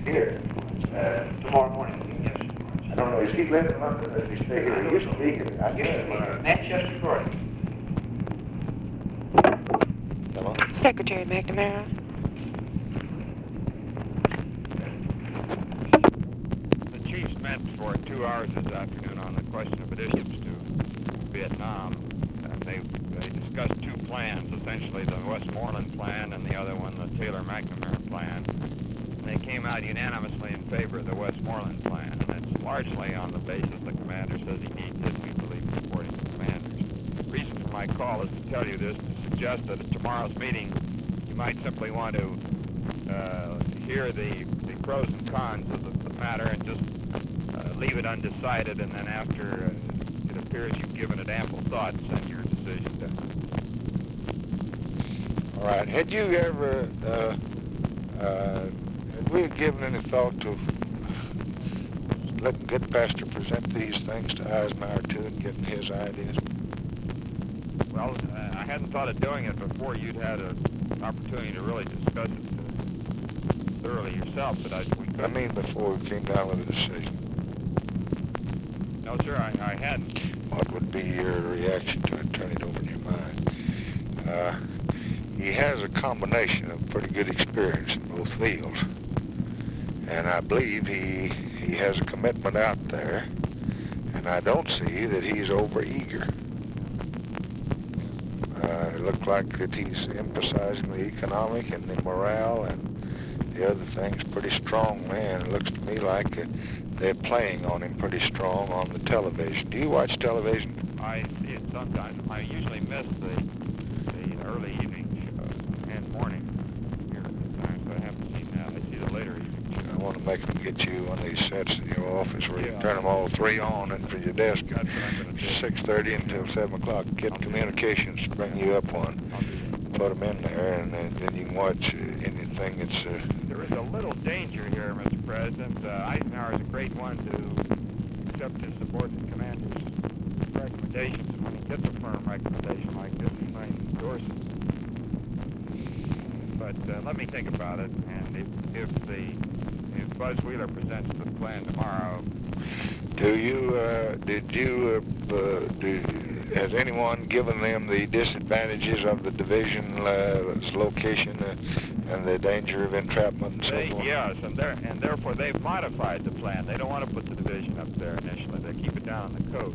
here tomorrow morning. Yes. I don't know, is he living in London or does he stay here? He used to be here. I guess. Manchester, Georgia. Hello? Secretary McNamara. The chiefs met for 2 hours this afternoon on the question of additions to Vietnam. And they discussed 2 plans, essentially the Westmoreland plan and the other one, the Taylor-McNamara plan. And they came out unanimously in favor of the Westmoreland plan, and it's largely on the basis the commander says he needs it. We believe supporting the commanders. The reason for my call is to tell you this, to suggest that at tomorrow's meeting you might simply want to hear the pros and cons of the matter and just leave it undecided, and then after it appears you've given it ample thought, send your decision down. All right. Had you ever, had we given any thought to letting Goodpaster present these things to Eisenhower too and getting his ideas? Well, I hadn't thought of doing it before you'd had an opportunity to really discuss it thoroughly yourself, but we could. I mean before we came down with a decision. No, sir, I hadn't. What would be your reaction to it? Turn it over in your mind. He has a combination of pretty good experience in both fields. And I believe he has a commitment out there. And I don't see that he's over-eager. It looked like that he's emphasizing the economic and the morale and the other things pretty strongly. And it looks to me like they're playing on him pretty strong on the television. Do you watch television? I see it sometimes. I usually miss the early evening show and morning here at the time, so I haven't seen that. I see the later evening show. I want to make them get you one of these sets in your office where you Yeah. can turn them all 3 on and for your desk That's what I'm going to do. 6:30 until 7 o'clock. Get communications to bring you up one. I'll do that. Put them in there, and then you can watch anything that's... There is a little danger here, Mr. President. Eisenhower is a great one to accept his subordinate commander's recommendations. And when he gets a firm recommendation like this, he might endorse it. But let me think about it. And if Buzz Wheeler presents the plan tomorrow, has anyone given them the disadvantages of the division's location and the danger of entrapment and so forth? yes, and therefore they've modified the plan. They don't want to put the division up there initially. They keep it down on the coast.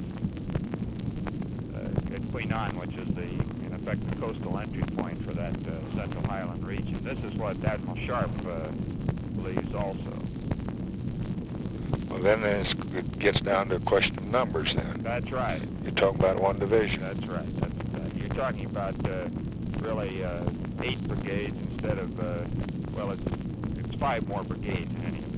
At Queenan, which is in effect the coastal entry point for that Central Highland region. This is what Admiral Sharp believes also. Well, then it gets down to a question of numbers then. That's right. You're talking about one division. That's right. You're talking about really 8 brigades instead of, it's 5 more brigades in any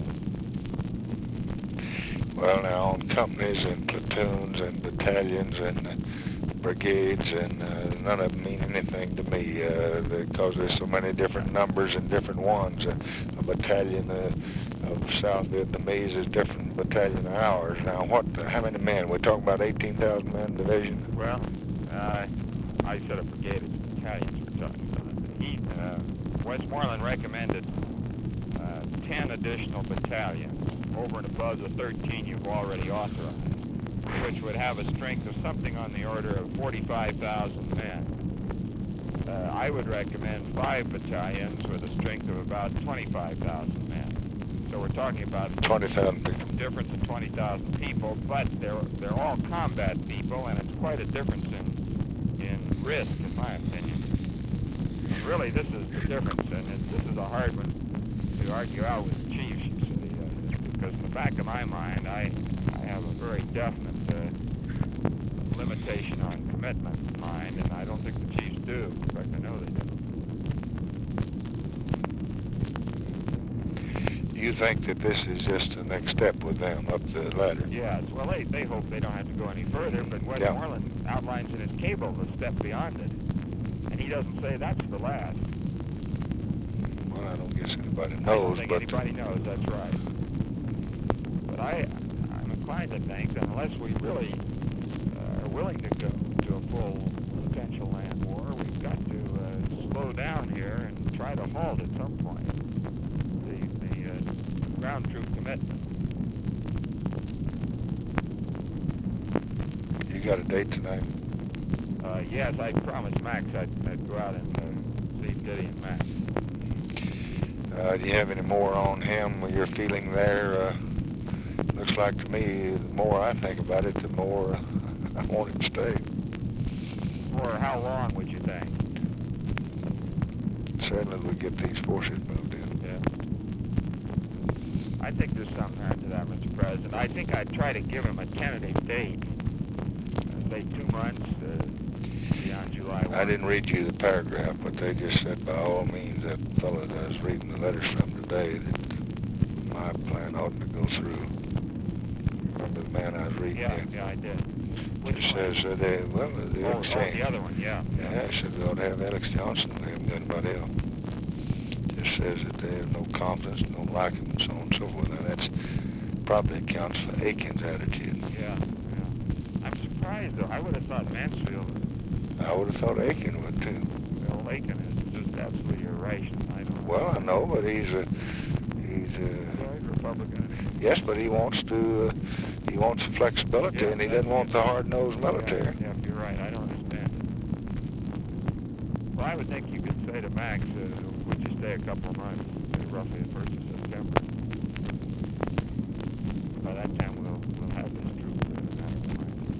event. Well, now on companies and platoons and battalions and brigades, and none of them mean anything to me because there's so many different numbers and different ones. A battalion of South Vietnamese is different than a battalion of ours. Now, how many men? We're talking about 18,000 men division? Well, I said a brigade, it's battalions we're talking about. Westmoreland recommended 10 additional battalions over and above the 13 you've already authorized, which would have a strength of something on the order of 45,000 men. I would recommend 5 battalions with a strength of about 25,000 men. So we're talking about 20,000 people. Difference of 20,000 people, but they're all combat people, and it's quite a difference in risk, in my opinion. And really, this is the difference, and this is a hard one to argue out with the chiefs, you see, because in the back of my mind, I have a very definite limitation on commitment in mind, and I don't think the chiefs do. In fact, I know they do. You think that this is just the next step with them up the ladder? Yes. Well, they hope they don't have to go any further, but Westmoreland outlines in his cable the step beyond it. And he doesn't say that's the last. Well, I don't guess anybody knows, I don't think but... anybody knows, that's right. But I'm inclined to think that unless we really are willing to go to a full potential land war, we've got to slow down here and try to halt at some point. The ground troop commitment. You got a date tonight? Yes, I promised Max I'd go out and see Diddy and Max. Do you have any more on him? Your feeling there? Looks like to me, the more I think about it, the more I want him to stay. For how long would you think? Certainly we get these forces moved in. Yeah. I think there's some merit to that, Mr. President. I think I'd try to give him a tentative date. Say 2 months, beyond July 1. I didn't read you the paragraph, but they just said by all means, that fellow that I was reading the letters from today, that my plan ought to go through. Remember the man I was reading? Yeah, I did. It says the exchange. The other one, yeah. Yeah, it said they ought to have Alex Johnson. They haven't got anybody else. Just says that they have no confidence, don't like him, and so on and so forth. Now that's probably accounts for Aiken's attitude. Yeah. I'm surprised though. I would have thought Mansfield. I would have thought Aiken would too. Well, Aiken is just absolutely irrational. I don't know. Well, I know, but he's Republican. Yes, but he wants flexibility, and he doesn't want the hard-nosed military. Yeah, you're right. I don't understand it. Well, I would think you could say to Max, would you stay a couple of months, roughly the 1st of September. By that time, we'll have this troop out of the line.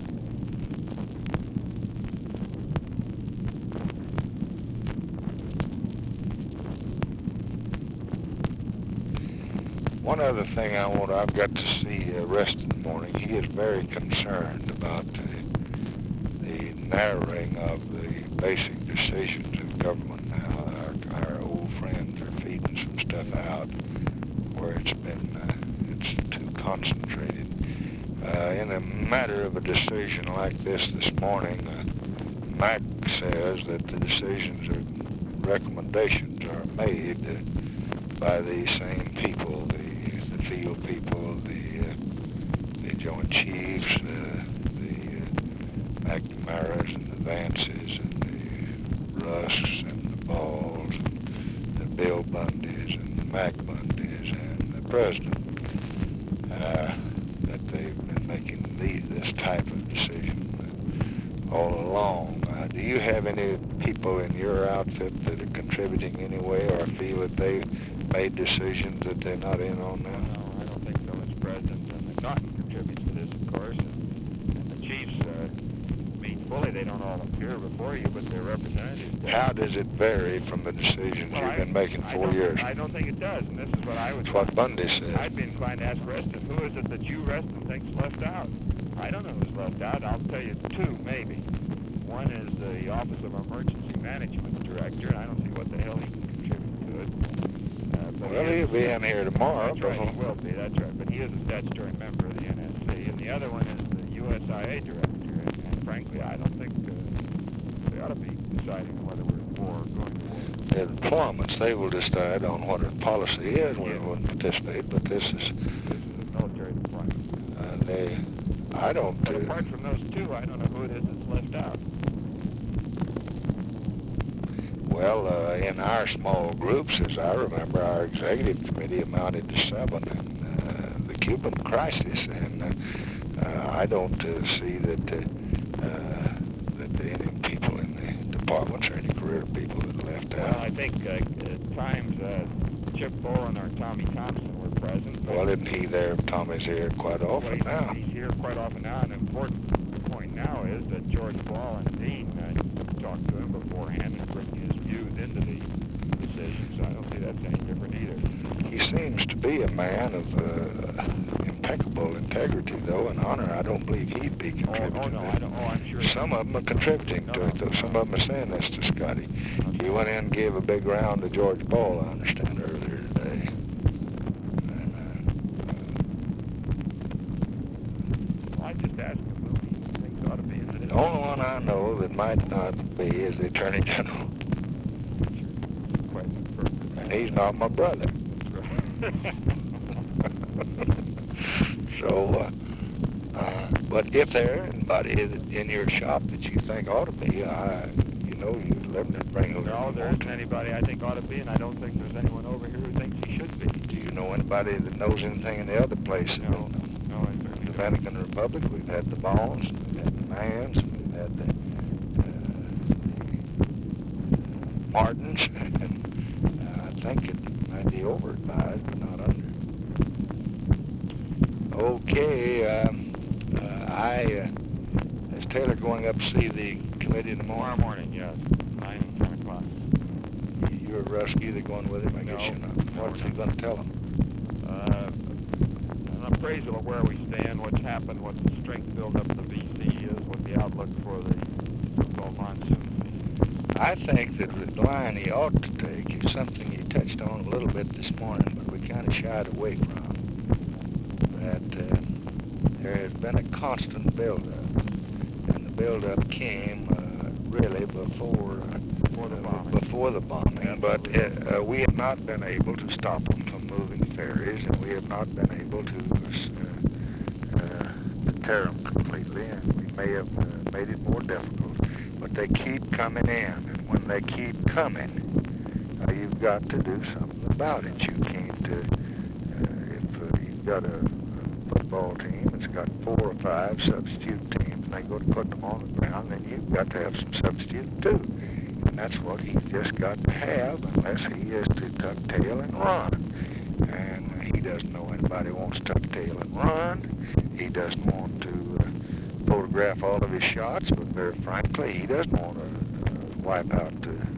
One other thing I've got to see Rest in the morning. He is very concerned about the narrowing of the basic decisions of government now. Our old friends are feeding some stuff out where it's too concentrated. In a matter of a decision like this morning, Mac says that the decisions or recommendations are made by the same people, the field people, the Joint Chiefs, the McNamara's and the Vances and the Rusks and the Balls and the Bill Bundys and the Mac Bundys and the President, that they've been making this type of decision all along. Do you have any people in your outfit that are contributing anyway or feel that they made decisions that they're not in on now? No, I don't think so, Mr. President. And the Cotton contributes to this, of course, and the Chiefs meet fully. They don't all appear before you, but they're representatives. How does it vary from the decisions you've been making 4 years? I don't think it does, and this is what I would... It's what Bundy said. I'd be inclined to ask Reston, who is it that you, Reston, think's left out? I don't know who's left out. I'll tell you 2, maybe. One is the Office of Emergency Management Director, and I don't see what the hell he can contribute to it. Well, he'll be in here tomorrow. That's right, he will be, that's right. But he is a statutory member of the NSC. And the other one is the USIA Director. And frankly, I don't think they ought to be deciding whether we're in war or going to war. The diplomats, they will decide on what our policy is when we wouldn't participate, but this is... This is a military deployment. I don't... But apart from those 2, I don't know who it is that's left out. Well, in our small groups, as I remember, our executive committee amounted to 7 in the Cuban crisis, and I don't see that any people in the departments or any career people that left out. Well, I think at times Chip Bowen or Tommy Thompson were present. Well, isn't he there? Tommy's here quite often now. He's here quite often now. An important point now is that George Ball and Dean talked to him beforehand and bring his views into the decision, so I don't see that's any different either. He seems to be a man of impeccable integrity, though, and honor. I don't believe he'd be contributing. Oh, no, I don't. Oh, I'm sure. Some of them are contributing to it, though. Some of them are saying this to Scotty. He went in and gave a big round to George Ball, I understand, earlier today. Well, I just asked him who he thinks ought to be in the The only one I know that might not be is the Attorney General. And he's not my brother. So, but if there's anybody in your shop that you think ought to be, you let me bring who. No, there isn't anybody I think ought to be, and I don't think there's anyone over here who thinks he should be. Do you know anybody that knows anything in the other places. No, I The certainly don't. Dominican Republic, we've had the Bonds, we've had the Mans, we've had the Martins, and I think it might be over advised, but not under. Okay, is Taylor going up to see the committee in the Tomorrow morning? morning, yes, 9 and 10 o'clock. You or Russ either going with him? I guess No. you're not. What's he going to tell him? An appraisal of where we stand, what's happened, what the strength build-up of the VC is, what the outlook for the so-called monsoon season. I think that the line he ought to take is something he touched on a little bit this morning, but we kind of shied away from. That there has been a constant build-up, and the build-up came really before the bombing. But we have not been able to stop them from moving ferries, and we have not been able to deter them completely, and we may have made it more difficult. But they keep coming in, and when they keep coming, you've got to do something about it. You can't, if you've got a football team that's got 4 or 5 substitute teams, and they go to put them on the ground, then you've got to have some substitute too. And that's what he's just got to have, unless he is to tuck tail and run. And he doesn't know anybody wants to tuck tail and run. He doesn't want to photograph all of his shots, but very frankly, he doesn't want to wipe out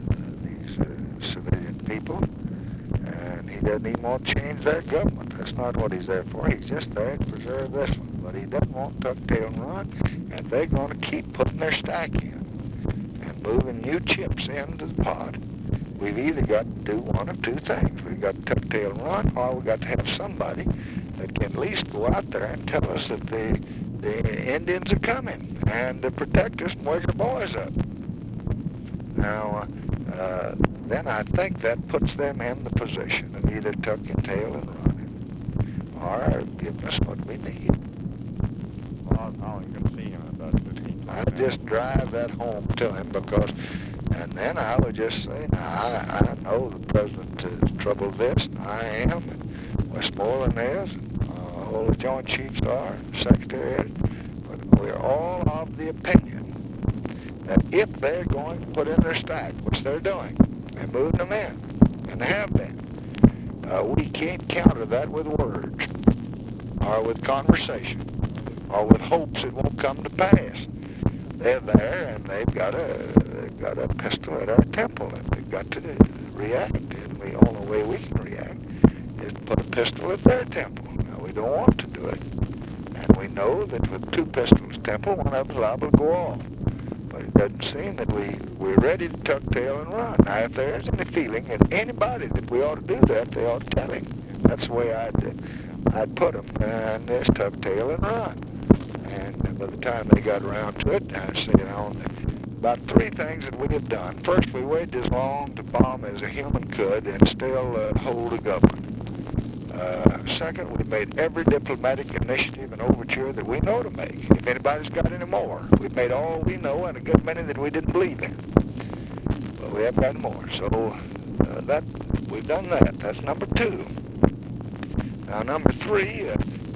these civilian people. And he doesn't even want to change their government. That's not what he's there for. He's just there to preserve this one. But he doesn't want to tuck tail and run, and they're going to keep putting their stack in and moving new chips into the pot. We've either got to do one of two things. We've got to tuck tail and run, or we've got to have somebody that can at least go out there and tell us that the Indians are coming and to protect us and wake the boys up. Now, then I think that puts them in the position of either tucking tail and running, or giving us what we need. Well, I'll even see him in about 15 I'd minutes. just drive that home to him because, and then I would just say, now, I know the president is troubled this, and I am, and Westmoreland is, and all the Joint Chiefs are, and the Secretary is, but we're all of the opinion that if they're going to put in their stack, which they're doing, they're moving them in, and they have been, we can't counter that with words, or with conversation, or with hopes it won't come to pass. They're there, and they've got a pistol at our temple, and we've got to react. And the only way we can react is to put a pistol at their temple. Now, we don't want to do it, and we know that with 2 pistols temple, one of them's liable to go off. But it doesn't seem that we're ready to tuck tail and run. Now, if there's any feeling in anybody that we ought to do that, they ought to tell him. That's the way I'd put them, and just tuck tail and run. And by the time they got around to it, I said, about 3 things that we have done. First, we waited as long to bomb as a human could and still hold a government. Second, we made every diplomatic initiative and overture that we know to make. If anybody's got any more, we've made all we know and a good many that we didn't believe in. But we haven't got any more. So we've done that. That's number 2. Now, number 3,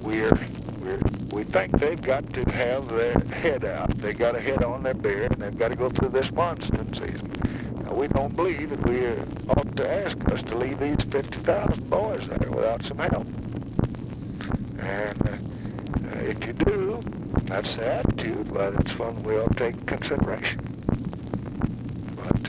we think they've got to have their head out. They've got a head on their beard, and they've got to go through this monsoon season. Now, we don't believe that we ought to ask us to leave these 50,000 boys there without some help. And if you do, that's the attitude, but it's one we ought to take into consideration. But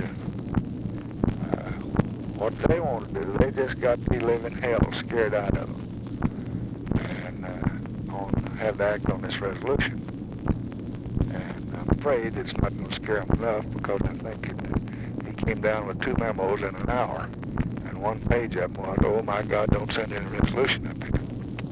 what they want to do, they just got to be living hell scared out of them. And have to act on this resolution. And I'm afraid it's not going to scare him enough, because I think he came down with 2 memos in an hour, and 1 page of them was, oh my God, don't send any resolution up here.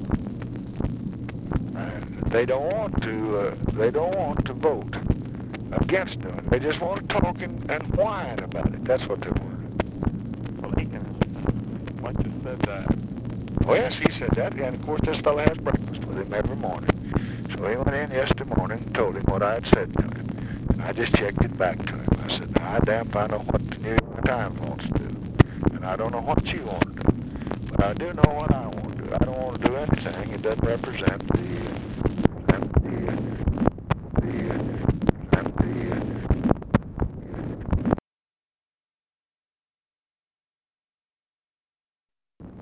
And they don't want to vote against it. They just want to talk and whine about it. That's what they want. Well, Lincoln said that. Oh, yes, he said that, and of course this fellow has breakfast with him every morning. So he went in yesterday morning and told him what I had said to him. And I just checked it back to him. I said, now, I damn if I know what the New York Times wants to do, and I don't know what you want to do. But I do know what I want to do. I don't want to do anything that doesn't represent the